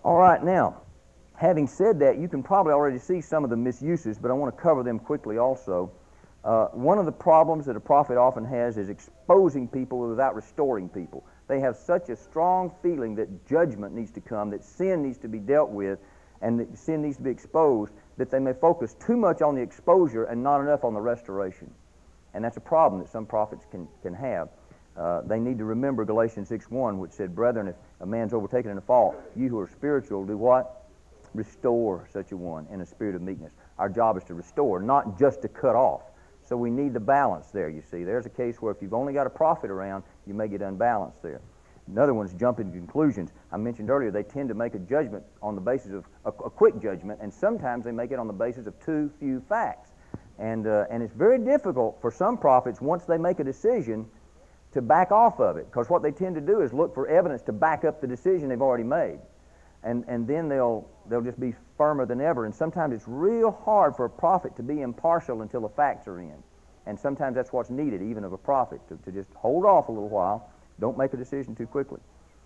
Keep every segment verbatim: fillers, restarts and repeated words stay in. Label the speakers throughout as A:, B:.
A: All right, now, having said that, you can probably already see some of the misuses, but I want to cover them quickly also. Uh, one of the problems that a prophet often has is exposing people without restoring people. They have such a strong feeling that judgment needs to come, that sin needs to be dealt with, and that sin needs to be exposed, that they may focus too much on the exposure and not enough on the restoration. And that's a problem that some prophets can, can have. Uh, they need to remember Galatians six one, which said, "Brethren, if a man's overtaken in a fault, you who are spiritual do what? Restore such a one in a spirit of meekness." Our job is to restore, not just to cut off. So we need the balance there, you see. There's a case where if you've only got a prophet around, you may get unbalanced there. Another one is jumping to conclusions. I mentioned earlier they tend to make a judgment on the basis of a, a quick judgment, and sometimes they make it on the basis of too few facts. And, uh, and it's very difficult for some prophets, once they make a decision, to back off of it, because what they tend to do is look for evidence to back up the decision they've already made. And, and then they'll, they'll just be firmer than ever. And sometimes it's real hard for a prophet to be impartial until the facts are in. And sometimes that's what's needed, even of a prophet, to, to just hold off a little while. Don't make a decision too quickly.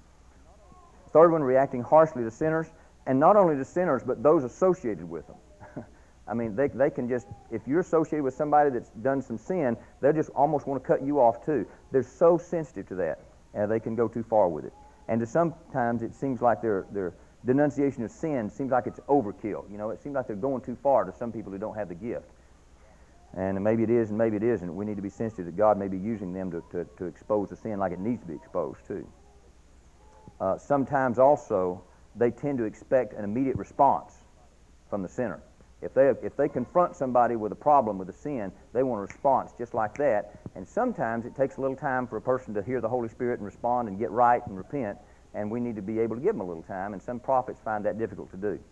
A: Third one, reacting harshly to sinners, and not only to sinners, but those associated with them. I mean, they, they can just, if you're associated with somebody that's done some sin, they'll just almost want to cut you off too. They're so sensitive to that, and they can go too far with it. And to sometimes it seems like their, their denunciation of sin seems like it's overkill. You know, it seems like they're going too far to some people who don't have the gift. And maybe it is and maybe it isn't. We need to be sensitive that God may be using them to, to, to expose the sin like it needs to be exposed too. Uh, sometimes also they tend to expect an immediate response from the sinner. If they, if they confront somebody with a problem, with a sin, they want a response just like that. And sometimes it takes a little time for a person to hear the Holy Spirit and respond and get right and repent, and we need to be able to give them a little time, and some prophets find that difficult to do.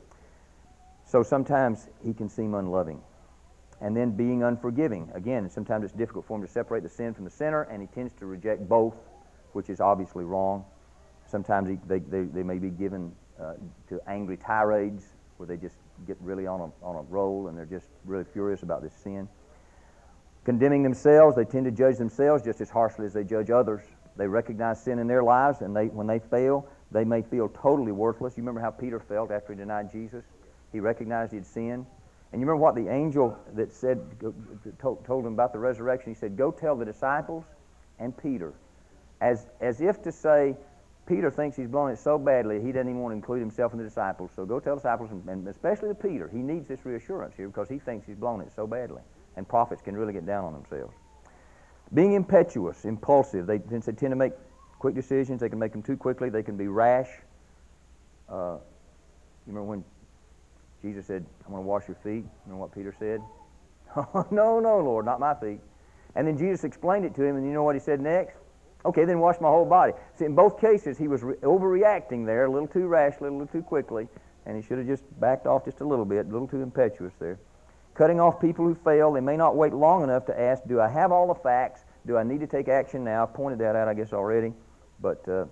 A: So sometimes he can seem unloving. And then being unforgiving. Again, sometimes it's difficult for him to separate the sin from the sinner, and he tends to reject both, which is obviously wrong. Sometimes he, they, they, they may be given uh, to angry tirades, where they just get really on a, on a roll and they're just really furious about this sin. Condemning themselves, they tend to judge themselves just as harshly as they judge others. They recognize sin in their lives, and they, when they fail, they may feel totally worthless. You remember how Peter felt after he denied Jesus? He recognized he had sinned. And you remember what the angel that said, told, told him about the resurrection? He said, "Go tell the disciples and Peter," as, as if to say, Peter thinks he's blown it so badly he doesn't even want to include himself in the disciples. So go tell the disciples, and, and especially to Peter. He needs this reassurance here because he thinks he's blown it so badly. And prophets can really get down on themselves. Being impetuous, impulsive. They, since they tend to make quick decisions, they can make them too quickly. They can be rash. Uh, you remember when Jesus said, "I'm going to wash your feet"? Remember what Peter said? "Oh, no, no, Lord, not my feet." And then Jesus explained it to him, and you know what he said next? "Okay, then wash my whole body." See, in both cases, he was re- overreacting there, a little too rash, a little too quickly, and he should have just backed off just a little bit, a little too impetuous there. Cutting off people who fail. They may not wait long enough to ask, do I have all the facts? Do I need to take action now? I've pointed that out, I guess, already, but uh,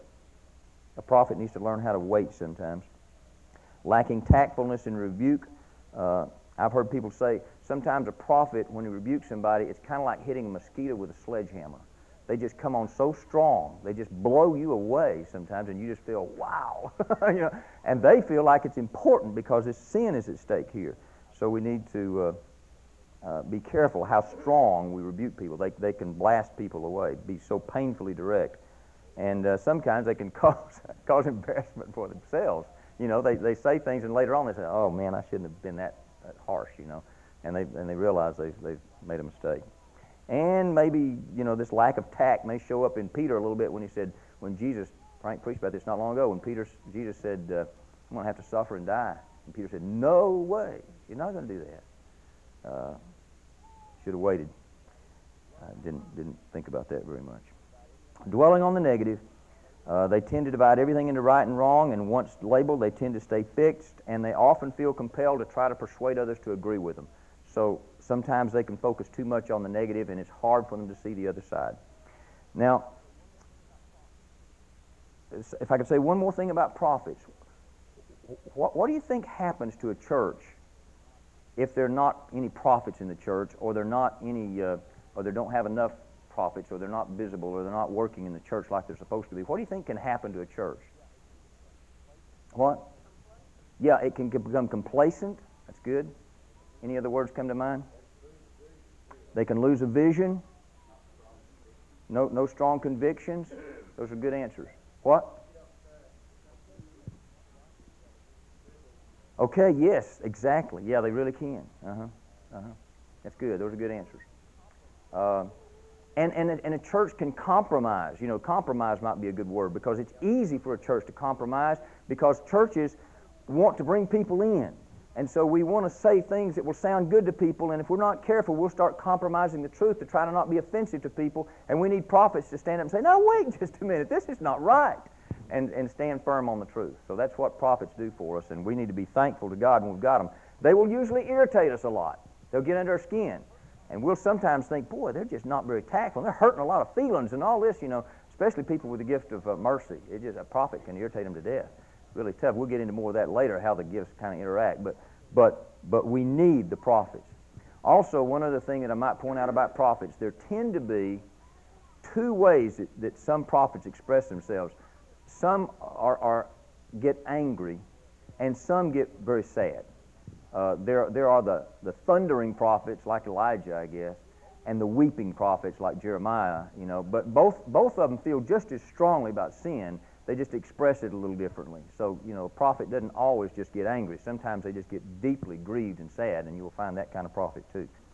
A: a prophet needs to learn how to wait sometimes. Lacking tactfulness in rebuke. Uh, I've heard people say, sometimes a prophet, when he rebukes somebody, it's kind of like hitting a mosquito with a sledgehammer. They just come on so strong. They just blow you away sometimes, and you just feel, wow. you know, and they feel like it's important because this sin is at stake here. So we need to uh, uh, be careful how strong we rebuke people. They, they can blast people away, be so painfully direct. And uh, sometimes they can cause, cause embarrassment for themselves. You know, they, they say things, and later on they say, "Oh, man, I shouldn't have been that, that harsh," you know. And they, and they realize they've, they've made a mistake. And maybe, you know, this lack of tact may show up in Peter a little bit when he said, when Jesus, Frank preached about this not long ago, when Peter, Jesus said, uh, "I'm going to have to suffer and die." And Peter said, "No way, you're not going to do that." Uh, should have waited. I didn't, didn't think about that very much. Dwelling on the negative, uh, they tend to divide everything into right and wrong, and once labeled, they tend to stay fixed, and they often feel compelled to try to persuade others to agree with them. So sometimes they can focus too much on the negative, and it's hard for them to see the other side. Now, if I could say one more thing about prophets, what, what do you think happens to a church if there are not any prophets in the church, or there are not any, uh, or they don't have enough prophets, or they're not visible, or they're not working in the church like they're supposed to be? What do you think can happen to a church? What? Yeah, it can become complacent. That's good. Any other words come to mind? They can lose a vision. No, no strong convictions. Those are good answers. What? Okay, yes, exactly. Yeah, they really can. Uh-huh. Uh-huh. That's good. Those are good answers. Uh, and, and, a, and a church can compromise. You know, compromise might be a good word because it's easy for a church to compromise because churches want to bring people in. And so we want to say things that will sound good to people, and if we're not careful, we'll start compromising the truth to try to not be offensive to people, and we need prophets to stand up and say, no, wait just a minute, this is not right, and, and stand firm on the truth. So that's what prophets do for us, and we need to be thankful to God when we've got them. They will usually irritate us a lot. They'll get under our skin, and we'll sometimes think, boy, they're just not very tactful, and they're hurting a lot of feelings and all this, you know, especially people with the gift of uh, mercy. It just, a prophet can irritate them to death. Really tough. We'll get into more of that later, how the gifts kind of interact. But, but, but we need the prophets. Also, one other thing that I might point out about prophets, there tend to be two ways that, that some prophets express themselves. Some are, are get angry, and some get very sad. Uh, there, there are the, the thundering prophets like Elijah, I guess, and the weeping prophets like Jeremiah. You know, but both both of them feel just as strongly about sin. They just express it a little differently. So, you know, a prophet doesn't always just get angry. Sometimes they just get deeply grieved and sad, and you will find that kind of prophet too.